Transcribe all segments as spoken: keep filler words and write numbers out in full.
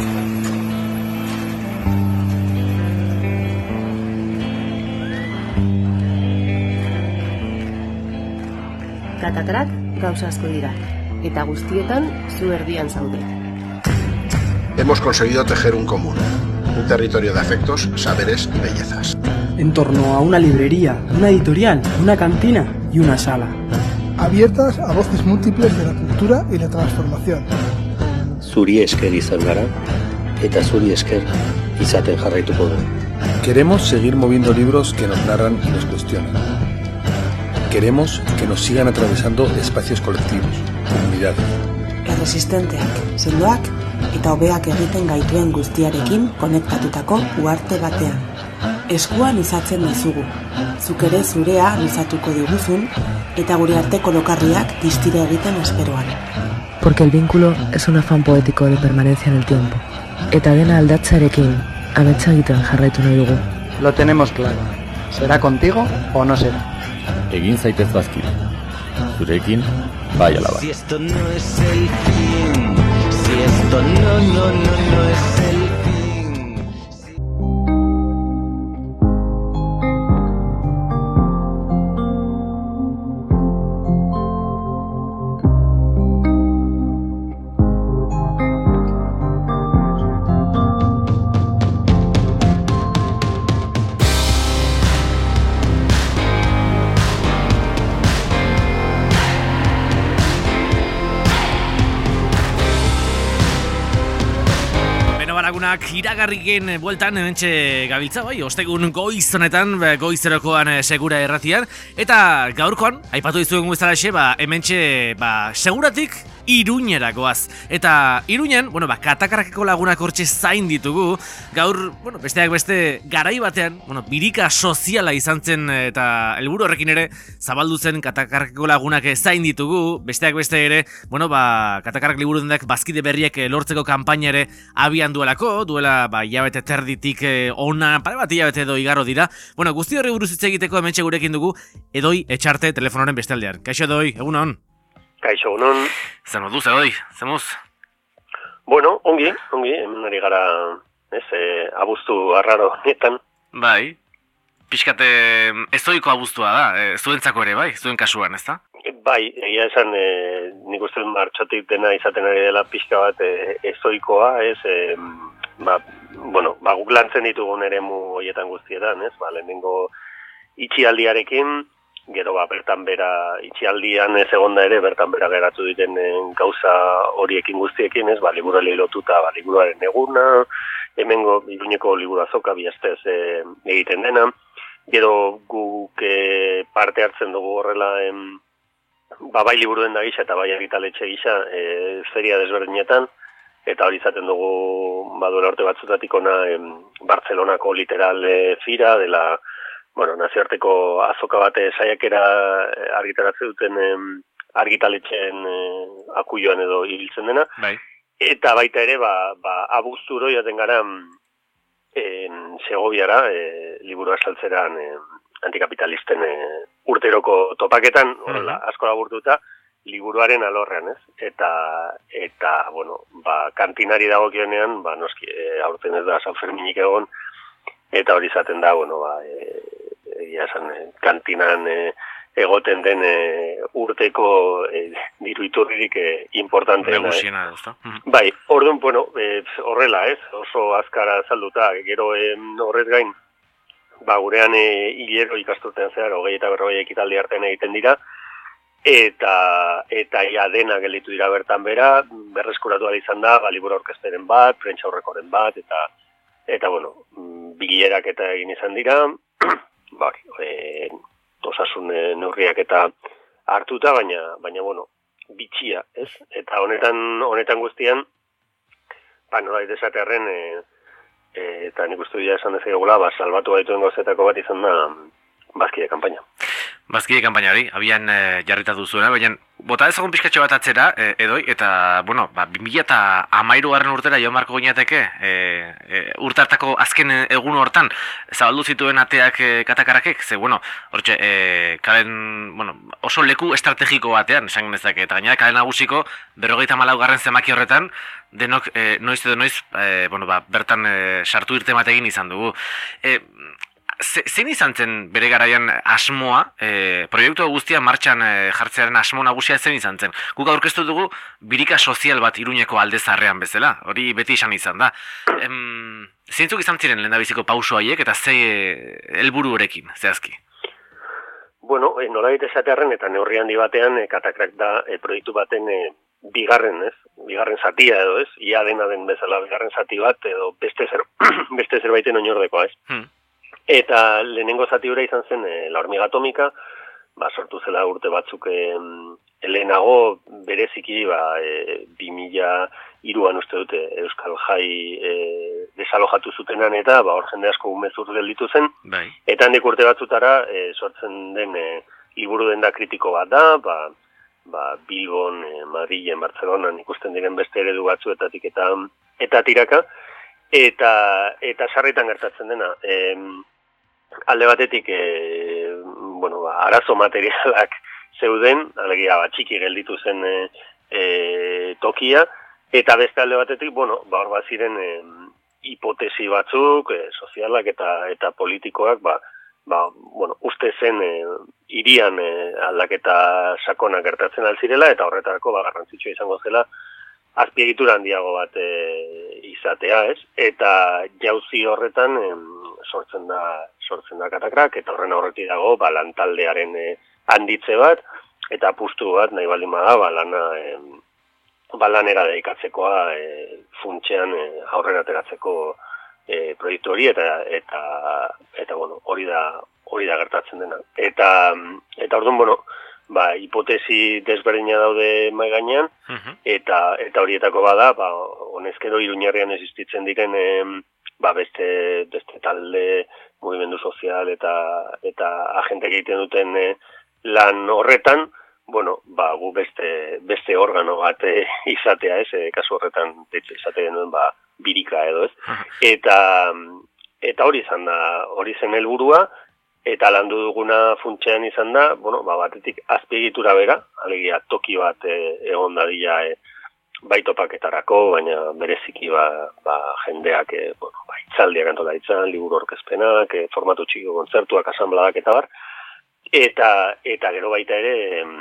Katakarak gauza asko dira, eta guztietan zu erdian zaude. Hemos conseguido tejer un común, un territorio de afectos, saberes y bellezas. En torno a una librería, una editorial, una cantina y una sala. Abiertas a voces múltiples de la cultura y la transformación. Zuri esker izan gara, eta zuri esker izaten jarraituko dugu. Queremos seguir moviendo libros que nos narran y nos cuestionan. Queremos que nos sigan atravesando espacios colectivos, comunidades. Erresistenteak, sendoak eta hobeak egiten gaituen guztiarekin konektatutako uharte batean. Eskuan izatzen dizugu, zuk ere zurea izatuko diguzun eta gure arteko lokarriak distira egiten esperoan. Porque el vínculo es un afán poético de permanencia en el tiempo. Eta dena aldatzearekin, ametsa egiten jarraitu nahi dugu. Lo tenemos claro. ¿Será contigo o no será? Egin zaitez bazkide. Zurekin, bai ala bai. Si esto no es el fin, si esto no, no, no, no es el fin. Iragarriken bueltan hementxe gabiltza, bai, ostegun goiz honetan, goizerokoan segura erratian, eta gaurkoan, aipatu dizuen guztaraxe, ba, hementxe, ba, seguratik Iruñerakoaz. Eta Iruñan, bueno, ba, katakarakeko lagunak hortxe zain ditugu, gaur, bueno, besteak beste garai batean, bueno, birika soziala izan zen, eta helburu horrekin ere, zabaldu zen katakarakeko lagunak zain ditugu, besteak beste ere, bueno, ba, katakarak liburu dendak bazkide berriek lortzeko kanpaina ere abian duelako, duela, ba, hilabete terditik eh, ona, pare bat hilabete edo igarro dira. Bueno, guzti horri buruz hitz egiteko hementxe gurekin dugu, Edoi Etxarte telefonoren bestaldean. Kaixo Edoi, egunon? Kaixo, egunon. Zer moduz, Edoi, zemuz? Bueno, ongi, ongi, hemen ari gara, ez, eh, abuztu arraro netan. Bai, pixkate ezoiko abuztua da, eh, zuentzako ere, bai, zuen kasuan, ez da? Bai, egia esan, e, nik uste martxotik dena izaten ari dela pixka bat e, ezoikoa, ez, e, ba, bueno, ba, guk lantzen ditugun eremu horietan guztietan, ez, ba, lehenengo itxialdiarekin, gero ba, bertan bera, itxialdian ez egonda ere, bertan bera geratu diten gauza horiekin guztiekin, ez, ba, liburuari lotuta, ba, liburuaren eguna, hemengo Iruñeko liburu azoka bihaztez e, egiten dena, gero guk e, parte hartzen dugu horrela, em, ba, bai liburu den da gisa eta bai argitaletxe gisa e, feria desberdinetan, eta hori izaten dugu baduela urte batzutatik ona em, Bartzelonako literal e, fira, dela, bueno, nazioarteko azoka bate saiakera argitaratzen duten em, argitaletxeen e, akuioan edo ibiltzen dena, bai. Eta baita ere, ba, ba abuzturo jaten gara en Segoviara, e, liburu asaltzeran e, antikapitalisten e, urteroko topaketan, horrela, asko laburtuta, liburuaren alorrean, ez? Eta, eta bueno, ba, kantinari dagokionean, ba, noski, e, aurten ez da San Ferminik egon, eta hori izaten da, bueno, ba, e, egia esan, e, kantinan e, egoten den e, urteko e, diru iturririk e, importanteena. Nagusiena, ez da? Bai, orduan, bueno, e, horrela, ez? Oso azkara salduta, gero e, horrez gain, ba, gurean e, hilero ikasturtean zehar, hogei eta berrogei ekitaldi artean egiten dira, eta eta ia dena gelditu dira bertan bera, berreskuratu izan da, ba, liburu aurkezpenen bat, prentsa aurrekoren bat, eta, eta bueno, bilerak eta egin izan dira, ba, e, osasun neurriak eta hartuta, baina, baina bueno, bitxia, ez? Eta honetan, honetan guztian, ba, nola desatearren, e, E, eta nik uste dira esan dezakegula, ba, salbatu gaituen gauzetako bat izan da bazkide kanpaina. bazkide kanpainari, abian e, jarrita duzuena, baina bota ezagun pixkatxo bat atzera, e, edoi, eta, bueno, ba, bi mila hamairu garren urtera joan marko gineateke, e, e, urtartako azken egun hortan, zabaldu zituen ateak e, katakarrakek, ze, bueno, hortxe, e, kalen, bueno, oso leku estrategiko batean, esan genezake, eta gainera kalen nagusiko, berrogeita malau garren zemaki horretan, denok, e, noiz edo noiz, e, bueno, ba, bertan e, sartu irtemategin izan dugu. E, Zein izan zen bere garaian asmoa, e, proiektu guztia martxan e, jartzearen asmo nagusia zein izan zen? Guk aurkeztu dugu birika sozial bat Iruñeko aldezarrean bezala, hori beti izan izan da. Em, zeintzuk izan ziren lehendabiziko pauso haiek eta ze helburu horekin, zehazki? Bueno, e, nola egite esatearen eta neurri handi batean e, Katakrak da e, proiektu baten e, bigarren, ez? Bigarren zatia edo, ez? Ia dena den bezala bigarren zati bat edo beste zer beste zerbaiten oinordekoa, ez? Hmm. Eta lehenengo zati hura izan zen e, La hormiga atomika, ba, sortu zela urte batzuk e, lehenago bereziki ba, e, bi mila hiruan uste dute Euskal Jai e, desalojatu zutenan eta ba, hor jende asko umezur gelditu zen. Bai. Eta handik urte batzutara e, sortzen den e, liburu denda kritiko bat da, ba, ba, Bilbon, e, Madrilen, Bartzelonan ikusten diren beste eredu batzuetatik eta, eta tiraka. Eta, eta sarritan gertatzen dena. E, alde batetik, e, bueno, ba, arazo materialak zeuden, alegia ba, txiki gelditu zen e, e, tokia, eta beste alde batetik, bueno, ba, hor bat ziren e, hipotesi batzuk, e, sozialak eta eta politikoak, ba, ba, bueno, uste zen e, irian e, aldaketa sakonak gertatzen alzirela, eta horretarako ba, garrantzitsua izango zela, azpiegitura handiago bat e, izatea, ez? Eta jauzi horretan e, sortzen da sortzen da Katakrak, eta horren aurretik dago ba, lantaldearen e, handitze bat, eta apustu bat nahi baldin bada ba, lana e, ba, lanera dedikatzekoa e, funtsean e, aurrera ateratzeko e, proiektu hori, eta eta eta bueno, hori da hori da gertatzen dena. Eta eta orduan, bueno, ba, hipotesi desberdina daude mai gainean, uh-huh. eta eta horietako bada, ba, honezkero Iruñerrian existitzen diren e, ba, beste, beste talde, mugimendu sozial eta eta agente egiten duten e, lan horretan, bueno, ba, gu beste, beste organo bat e, izatea, ez, e, kasu horretan izate genuen, ba, birika edo, ez. Eta, eta hori izan da, hori zen helburua, eta landu duguna funtsean izan da, bueno, ba, batetik azpiegitura bera, alegia toki bat e, egon dadila e, bai topaketarako, baina bereziki ba, ba, jendeak e, bueno, ba, itzaldiak antola ditzan, liburu orkezpenak, e, formatu txiko kontzertuak, asanbladak eta bar, eta, eta gero baita ere,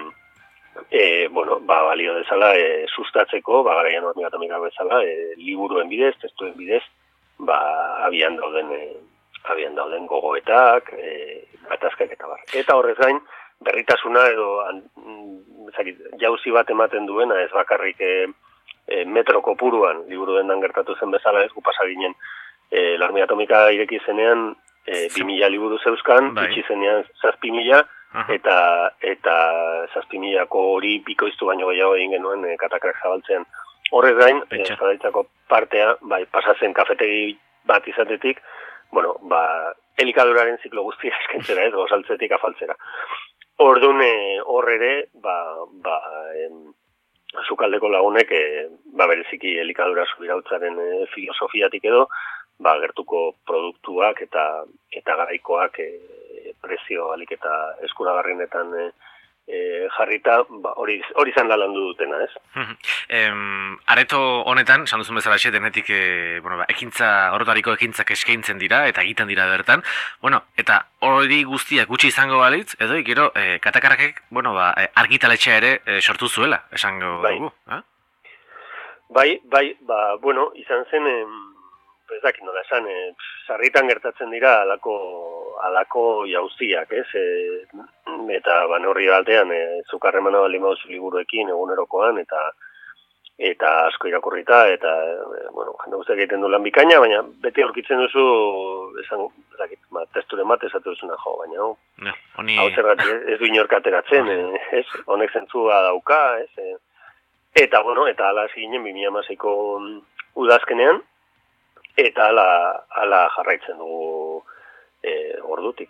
e, bueno, ba, balio dezala e, sustatzeko, ba, garaian hormiga atomika bezala, e, liburuen bidez, testuen bidez, ba, abian dauden, e, abian dauden gogoetak, e, gatazkak eta bar. Eta horrez gain, berritasuna edo an, zakit, jauzi bat ematen duena, ez bakarrik e, e, metro kopuruan, liburu dendan gertatu zen bezala, ez gu pasa ginen, e, La hormiga atomika ireki zenean, e, bi mila liburu zeuzkan, bai. Itxi zenean zazpi mila, eta, eta zazpi milako hori bikoiztu baino gehiago egin genuen e, Katakrak zabaltzean. Horrez gain, e, zabaltzako partea, bai, pasatzen kafetegi bat izatetik, bueno, ba, elikaduraren ziklo guztia eskentzera, ez, gozaltzetik afaltzera. Orduan hor ere, ba, ba, em, azukaldeko lagunek, e, ba, bereziki elikadura subirautzaren e, filosofiatik edo, ba, gertuko produktuak eta eta garaikoak e, prezio alik eta eskuragarrienetan e, e, jarrita, ba, hori hori izan da landu dutena, ez? em, areto honetan, esan duzun bezala xe, denetik e, bueno, ba, ekintza, orotariko ekintzak eskaintzen dira eta egiten dira bertan, bueno, eta hori guztiak gutxi izango balitz, edo gero e, Katakarrakek, bueno, ba, argitaletxea ere e, sortu zuela, esango bai. dugu, eh? Bai, bai, ba, bueno, izan zen, em, ez dakit nola esan, e, sarritan gertatzen dira alako, alako jauziak, ez? E, eta ban horri batean, e, zukarremana baldin baduzu liburuekin egunerokoan, eta eta asko irakurrita, eta, e, bueno, jende guztiak egiten du lan bikaina, baina beti aurkitzen duzu, esan, ez dakit, ba, testuren bat esatu duzuna jo, baina, no, no, honi... hau zergatik ez du inork ateratzen, e, ez? Honek zentzua dauka, ez? E, eta, bueno, eta ala ziginen bi mila hamaseiko udazkenean, eta ala, ala jarraitzen dugu e, ordutik, bai.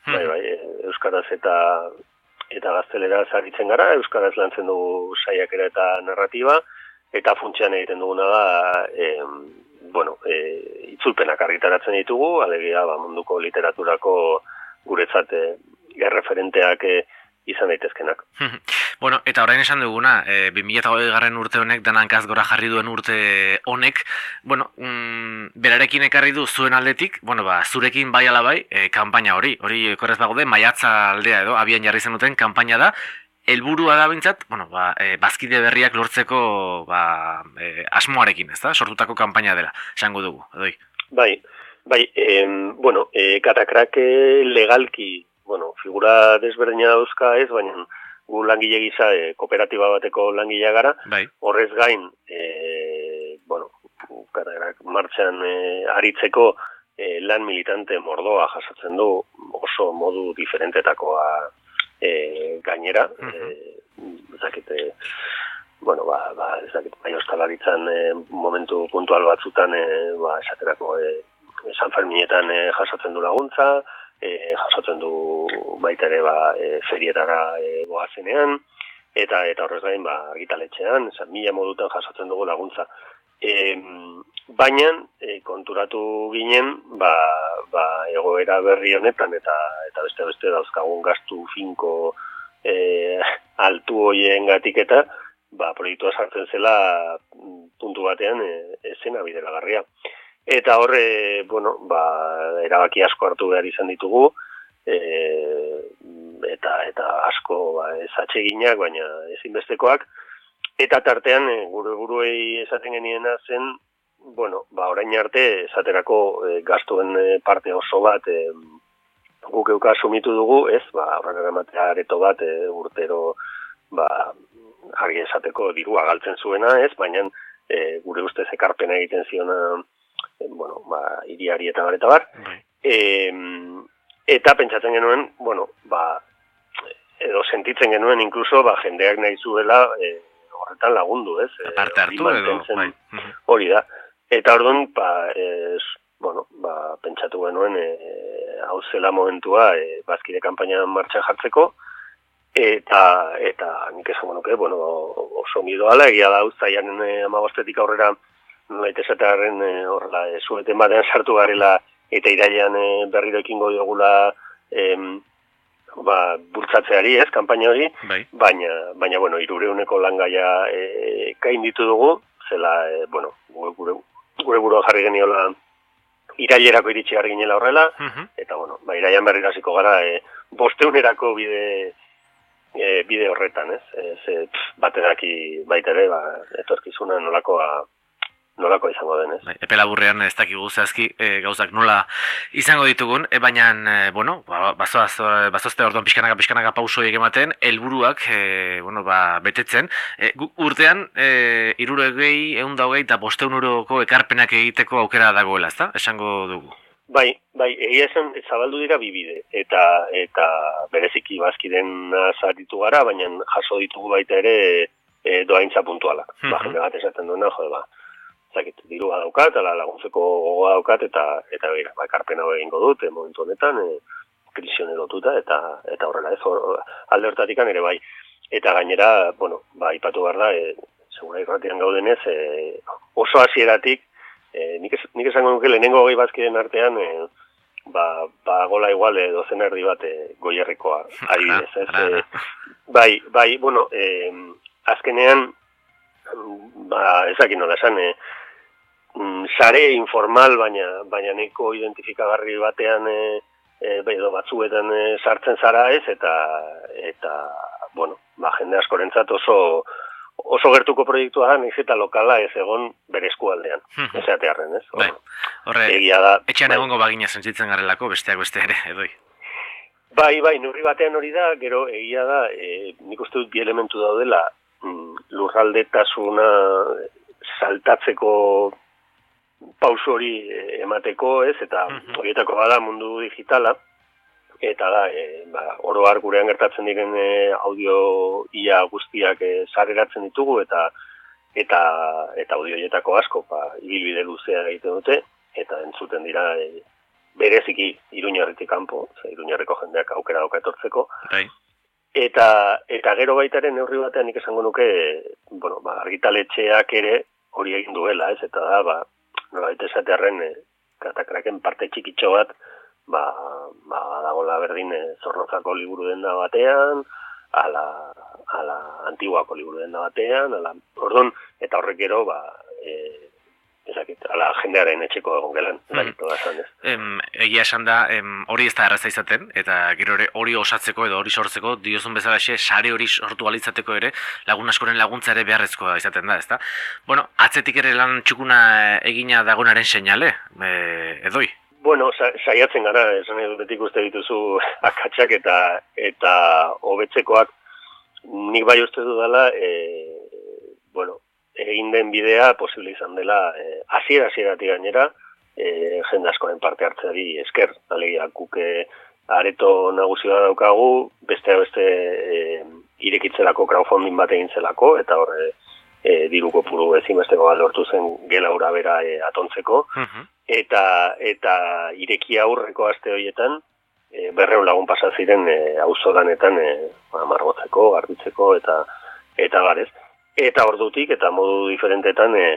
bai, bai, euskaraz eta eta gazteleraz aritzen gara, euskaraz lantzen dugu saiakera eta narratiba, eta funtsean egiten duguna da, e, bueno, e, itzulpenak argitaratzen ditugu, alegia ba, munduko literaturako guretzat e, erreferenteak e, izan daitezkenak. Bueno, eta orain esan duguna, e, bi mila hogei garren urte honek, danankaz gora jarri duen urte honek, bueno, mm, berarekin ekarri du zuen aldetik, bueno, ba, zurekin bai ala bai, e, kanpaina hori, hori korrez bagode, maiatza aldea edo, abian jarri zenuten kanpaina da, helburua da bintzat, bueno, ba, e, bazkide berriak lortzeko ba, e, asmoarekin, ez da, sortutako kanpaina dela, esango dugu, edoi. Bai, bai, e, bueno, e, katakrak legalki, bueno, figura desberdina dauzka ez, baina gu langile gisa e, kooperatiba bateko langilea gara, bai. Horrez gain, e, bueno, katakrak martxan e, aritzeko e, lan militante mordoa jasotzen du oso modu diferentetakoa e, gainera, uh -huh. e, ezakite, bueno, ba, ba, ezakite, bai ostalaritzan e, momentu puntual batzutan, e, ba, esaterako, e, San Ferminetan e, jasotzen du laguntza, E, jasotzen du baita ere ba, e, ferietara e, goazenean, eta eta horrez gain ba, argitaletxean, esan, mila modutan jasotzen dugu laguntza. E, baina e, konturatu ginen ba, ba, egoera berri honetan eta eta beste beste dauzkagun gastu finko e, altu hoiengatik eta ba, proiektua sartzen zela puntu batean e, ezena bideragarria. Eta horre, bueno, ba, erabaki asko hartu behar izan ditugu, e, eta eta asko ba, ez atseginak, baina ezinbestekoak. Eta tartean, e, gure buruei esaten geniena zen, bueno, ba, orain arte esaterako e, gastuen e, parte oso bat e, guk euka asumitu dugu, ez, ba, aurrera ematea areto bat e, urtero, ba, argi esateko dirua galtzen zuena, ez, baina e, gure ustez ekarpena egiten ziona, bueno, ba, iriari eta bar eta bar. E, eta pentsatzen genuen, bueno, ba, edo sentitzen genuen inkluso, ba, jendeak nahi zuela e, horretan lagundu, ez? Parte hartu edo, bai. Hori da. Eta orduan, ba, ez, bueno, ba, pentsatu genuen, e, hau zela momentua, e, bazkide kanpainan martxan jartzeko, eta, eta nik esango nuke, bueno, oso midoala, egia da, uztaiaren e, amabostetik aurrera, nolait esatearen e, horrela, e, zueten batean sartu garela eta irailean e, berriro ekingo diogula e, ba, bultzatzeari, ez, kanpaina hori, bai. baina, baina, bueno, hirureuneko langaia e, kain ditu dugu, zela, e, bueno, gure, gure burua jarri geniola irailerako iritsi garri ginela horrela, uh -huh. eta, bueno, ba, iraian berri hasiko gara, e, bosteunerako bide e, bide horretan, ez, ez e, batedaki baita ere, ba, etorkizuna nolakoa nolako izango denez. Bai, epe laburrean ez dakigu zehazki e, gauzak nola izango ditugun, e, baina, e, bueno, ba, bazoaz, bazozte orduan pixkanaka, pixkanaka pausoiek ematen, helburuak e, bueno, ba, betetzen. E, urtean, e, irurogei, ehun da hogei eta bosteun euroko ekarpenak egiteko aukera dagoela, ezta? Esango dugu. Bai, bai, egia esan zabaldu dira bibide, eta eta bereziki bazkiden zaritu gara, baina jaso ditugu baita ere e, doaintza puntualak. Uh -huh. Ba, jende bat esaten duena, jode, ba, zakit, dirua daukat, ala laguntzeko gogoa daukat, eta eta begira, ba, ekarpen hau egingo dut, e, momentu honetan, e, krisione lotuta, eta eta horrela ez, or, alde hortatikan ere bai. Eta gainera, bueno, ba, ipatu behar da, e, segura irratian gaudenez, e, oso hasieratik, e, nik, es, nik esango nuke lehenengo hogei bazkiden artean, e, ba, ba gola igual e, dozen erdi bat e, goierrikoa, adibidez, ez? E, bai, bai, bueno, e, azkenean, ba, ezakin nola esan, e, sare informal, baina baina neko identifikagarri batean e, e, edo batzuetan e, sartzen zara ez, eta, eta bueno, ba, jende askorentzat oso oso gertuko proiektua da, nahiz eta lokala ez egon bere eskualdean, hmm. esatearren, ez? Bai. Horre, egia da, etxean bai. Egongo bagina sentitzen garelako, besteak beste ere, edoi. Bai, bai, nurri batean hori da, gero egia da, e, nik uste dut bi elementu daudela, mm, lurraldetasuna saltatzeko pauso hori emateko, ez, eta uh-huh. horietako bada mundu digitala, eta da, e, ba, oro har gurean gertatzen diren e, audio ia guztiak e, sareratzen ditugu, eta eta eta audioietako asko, ba, ibilbide luzea egiten dute, eta entzuten dira e, bereziki Iruñerritik kanpo, ze Iruñerriko jendeak aukera dauka etortzeko. Bai. Eta eta gero baitaren neurri batean nik esango nuke, bueno, ba, argitaletxeak ere hori egin duela, ez? Eta da, ba, nolabait esatearren e, Katakraken parte txikitxo bat, ba, ba dagoela berdin e, Zornozako liburu denda batean, ala, ala Antiguako liburu denda batean, ala, orduan, eta horrek gero, ba, e, ezakit, ala jendearen etxeko egon gelan, ezakit, mm. esan ez. Em, egia esan da, em, hori ez da erraza izaten, eta gero ere hori osatzeko edo hori sortzeko, diozun bezalaxe, sare hori sortu alitzateko ere, lagun askoren laguntza ere beharrezkoa izaten da, ezta? Bueno, atzetik ere lan txukuna egina dagonaren seinale, e, edoi? Bueno, sa, saiatzen gara, esan edo betik uste dituzu akatsak eta eta hobetzekoak, nik bai uste dudala, e, bueno, egin den bidea posible izan dela hasiera hasieratik gainera e, jende askoren parte hartzeari esker, alegia guke areto nagusia daukagu, beste beste e, irekitzerako crowdfunding bat egin zelako eta hor e, diru kopuru ezinbesteko bat lortu zen gela ura bera e, atontzeko uh-huh. eta eta ireki aurreko aste horietan e, berrehun lagun pasa ziren e, auzodanetan e, margotzeko, garbitzeko eta eta barez. Eta ordutik, eta modu diferentetan, e,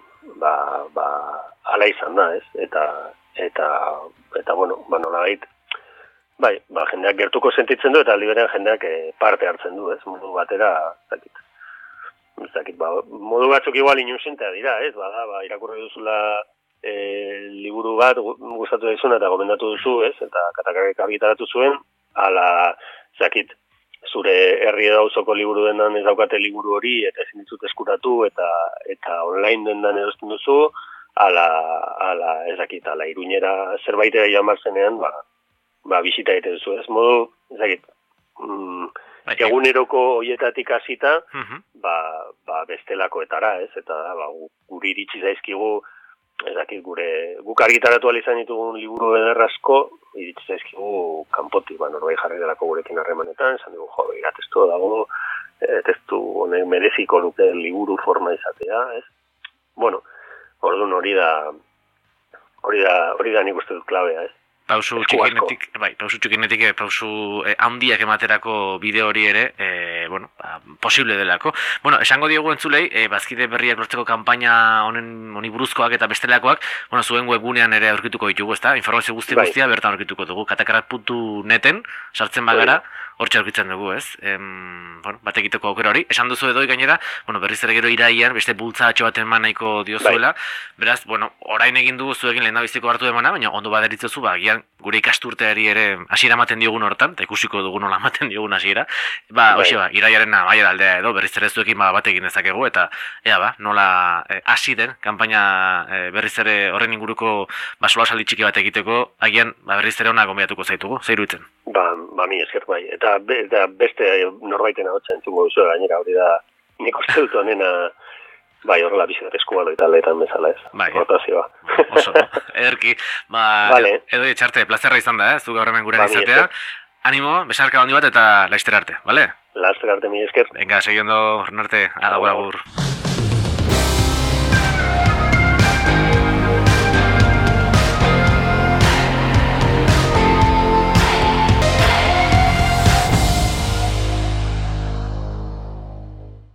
ba, ba, ala izan da, ez? Eta, eta, eta bueno, ba, nolabait, bai, ba, jendeak gertuko sentitzen du, eta liberean jendeak e, parte hartzen du, ez? Modu batera, zakit, zakit, ba, modu batzuk igual inusentea dira, ez? Ba, da, ba, irakurri duzula e, liburu bat, gustatu daizuna eta gomendatu duzu, ez? Eta Katakarek argitaratu zuen, ala, zakit, zure herri edo auzoko liburu dendan ez daukate liburu hori, eta ezin dizut eskuratu, eta eta online dendan erosten duzu, ala, ala ez dakit, ala Iruñera zerbaitera joan barzenean, ba, ba bisita egiten duzu, ez modu, ez dakit, mm, eguneroko hoietatik hasita, uh-huh. ba, ba bestelakoetara, ez, eta ba, guri iritsi zaizkigu, ez dakit, gure, guk argitaratu izan ditugun liburu ederrazko, iritsi zaizkigu kanpotik, ba, norbait jarri delako gurekin harremanetan, esan dugu, jo, begira, testu dago, e, testu honek mereziko luke liburu forma izatea, ez? Bueno, orduan hori da, hori da, hori da nik uste dut klabea, ez? Pausu txikinetik, bai, pausu txikinetik, pausu eh, handiak ematerako bideo hori ere, eh, bueno, ba, posible delako. Bueno, esango diogu entzulei, eh, bazkide berriak lortzeko kanpaina honen honi buruzkoak eta bestelakoak, bueno, zuen webgunean ere aurkituko ditugu, ezta? Informazio guzti guztia bai. Bertan aurkituko dugu. Katakarat puntu neten sartzen bagara, hortxe aurkitzen dugu, ez? Em, bueno, bat egiteko aukera hori. Esan duzu edoi gainera, bueno, berriz ere gero iraian, beste bultzatxo baten eman nahiko diozuela. Bai. Beraz, bueno, orain egin dugu zuekin lehendabiziko hartu emana, baina ondo baderitzozu, ba, gian gure ikasturteari ere hasiera ematen diogun hortan, eta ikusiko dugu nola ematen diogun hasiera. Ba, hoxe ba, iraiaren amaia aldea edo, berriz ere zuekin ba, bat egin dezakegu, eta ea ba, nola hasi eh, den, kanpaina eh, berriz ere horren inguruko ba, solasaldi txiki bat egiteko, agian ba, berriz ere ona gonbidatuko zaitugu, zeiru itzen? Ba, ba, mi esker bai, eta, be, eta beste norbaiten ahotza entzuko duzu, gainera hori da, nik uste dut honena, bai, horrela bizitzak eskualo eta lehetan bezala ez. Bai, rotazioa. Oso, ederki. Ba, vale. Edo etxarte, plazerra izan da, eh? Zu gaur hemen gurean ba, izatea. Animo, besarka handi bat eta laizter arte, bale? Laizter arte, mi esker. Venga, segi ondo, horren arte, agur, agur.